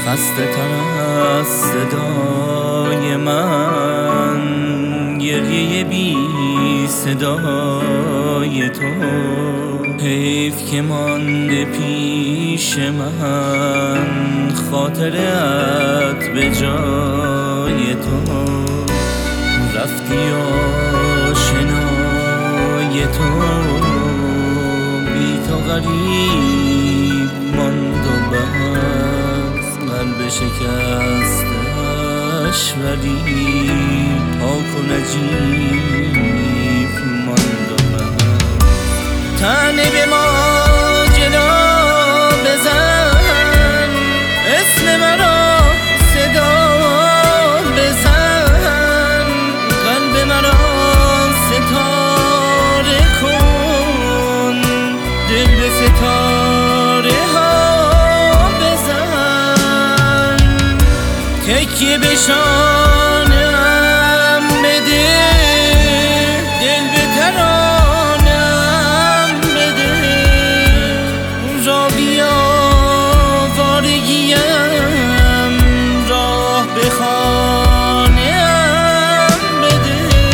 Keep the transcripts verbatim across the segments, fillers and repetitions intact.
خسته تر از صدای من، گریه بی صدای تو. حیف که مانده پیش من خاطرت به جای تو. رفتی آشنای تو، بی تو غریب ماند و بس. قلب شکستش ولی پاک و نجیب ماند و بس. تنه به ما جلو بزن، اسم مرا صدا بزن. قلب مرا ستاره کن، دل به ستاره ها بزن. تکیه به شانه‌ام بده، دل به ترانه‌ام بده. را بیاوارگیم راه به خانه‌ام بده.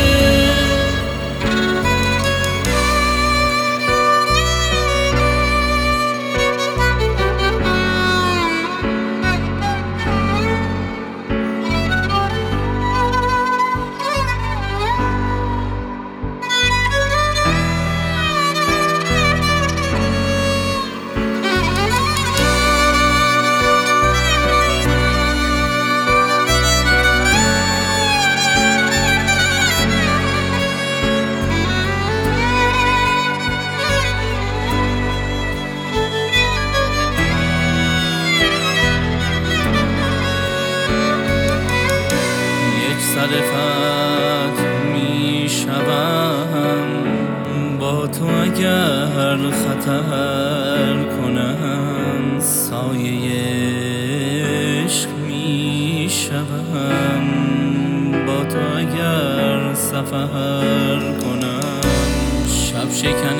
صرفت می شوم با تو اگر خطر کنم. سایه عشق می شوم با تو اگر سفر کنم. شب شکن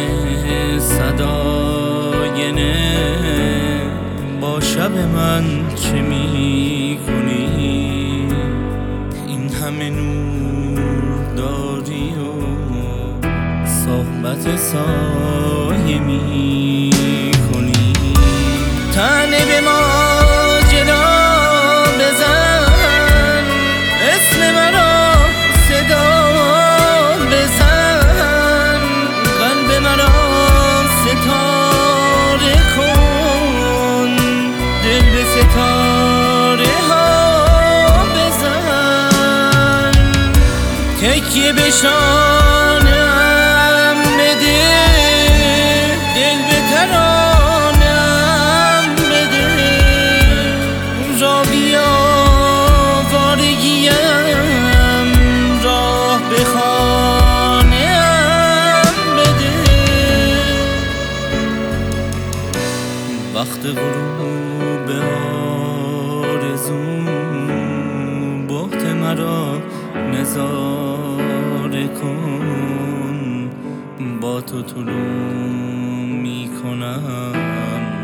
صداینه با شب من چه می کنی؟ همه نور داری و صحبت سایه می کنی. تنه به ما جلو بزن، اسم مرا صدا بزن. قلب مرا ستاره کن، دل به ستاره ها تکیه به شانه‌ام بده، دل به ترانه‌ام بده. را بیاوارگیم راه به خانه‌ام بده. وقت غروب آرزو بهت مرا نظاره کن. با تو طلوع می کنم